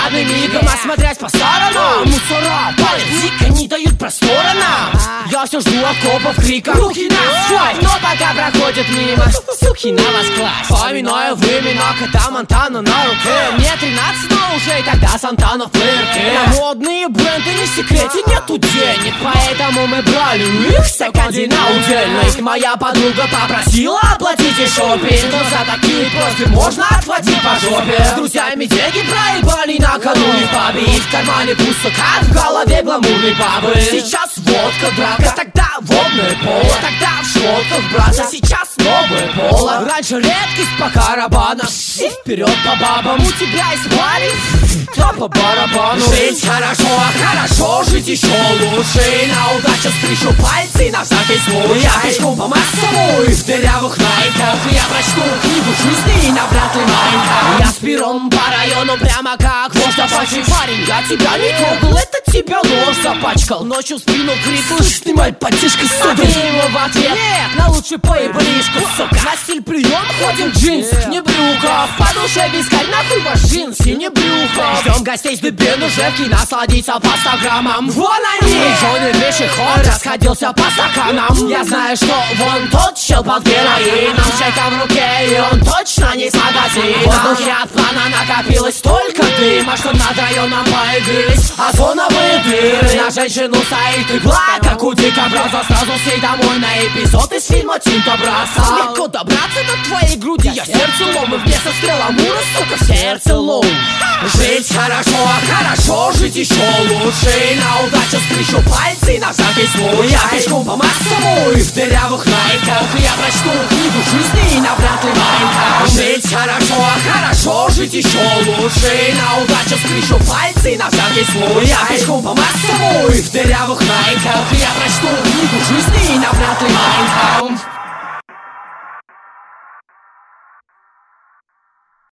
одним мигом осмотреть по сторонам. Мусора палят дико, не дают простора нам. Я все жду окопов криком руки на свой, но пока проходит мимо суки на вас класс. Поминаю времена, когда Монтана на руке. Мне 13, но уже и тогда Сантана в плеерке. На модные бренды не в секрете, нету денег, поэтому мы брали их секонди на удельность. Моя подруга попросила оплатить и шопинг, но за такие просьбы можно отхватить по жопе. С друзьями деньги проебали накануне в пабе, и в кармане пусто, как в голове гламурной бабы. Сейчас водка, драка, тогда водное поло, тогда в шмотках, брат, а сейчас новое поло. Раньше редкость по карабанам, и вперед по бабам. У тебя есть парень, то по барабану. Жить хорошо, а хорошо жить еще лучше. И на удачу стрижу пальцы на всякий случай. Я пешком по массову и в дырявых найках. Я прочту книгу жизни и навряд ли майка. Я с пером по району прямо как вождь Апачи. Парень, я тебя не трогал, это тебя нож запачкал. Ночью в спину крик, слышь ты, моя подтяжка, сука. Ты ему в ответ, нет, на лучше поеблишку, сука. На стиль прием ходим в джинсах, не брюках. По душе вискарь, нахуй ваш джинсы, не брюках. Ждем гостей с дыбен уже в кино, насладиться по стаграммам. Вон они! Жёный пешеход расходился по стаканам. Я знаю, что вон тот чел под героином, чайка в руке, и он точно не с магазина. В воздухе от плана накопилось столько дыма, что над районом появились озоновые дыры. На женщину стоит игла, как у дикобраза. Сразу сей домой на эпизод из фильма Тинто бросал. Легко добраться до твоей груди, я сердце лом, и вместо стрела Мура, сука, в сердце лом. Жить хорошо, а хорошо жить еще лучше. И на удачу скрещу пальцы на всякий случай. Я пешком по массову и в дырявых найках. Я прочту книгу жизни и навряд ли майка. Жить хорошо, а хорошо жить еще лучше. И на удачу скрещу пальцы на всякий случай. Я пешком по массову и в дырявых найках. Я прочту книгу жизни и навряд ли майка.